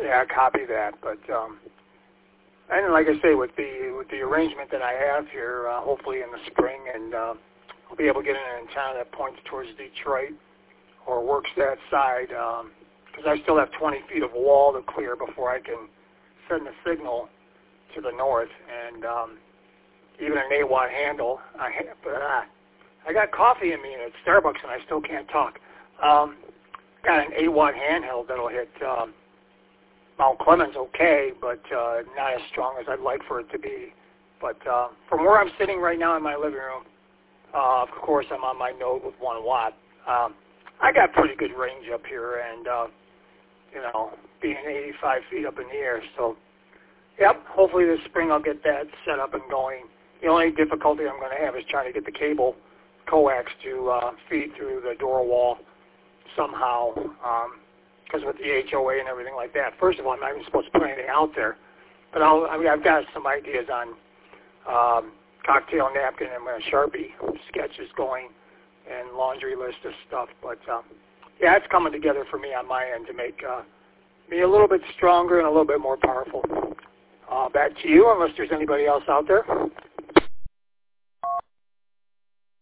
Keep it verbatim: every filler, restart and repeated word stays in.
Yeah, copy that. But um, and like I say, with the with the arrangement that I have here, uh, hopefully in the spring, and uh, I'll be able to get in an antenna that points towards Detroit or works that side, because I still have twenty feet of wall to clear before I can send the signal to the north, and um, even an eight watt handle. I ha- but uh, I got coffee in me at Starbucks, and I still can't talk. Um, got an eight watt handheld that'll hit um, Mount Clemens okay, but uh, not as strong as I'd like for it to be. But uh, from where I'm sitting right now in my living room, uh, of course I'm on my node with one watt. Um, I got pretty good range up here, and uh, you know, being eighty-five feet up in the air. So, yep. Hopefully this spring I'll get that set up and going. The only difficulty I'm going to have is trying to get the cable coax to uh, feed through the door wall somehow, because um, with the H O A and everything like that. First of all, I'm not even supposed to put anything out there, but I'll, I mean, I've got some ideas on um, cocktail napkin and my Sharpie sketches going and laundry list of stuff. But um, yeah, it's coming together for me on my end to make uh, me a little bit stronger and a little bit more powerful. Uh, back to you, unless there's anybody else out there.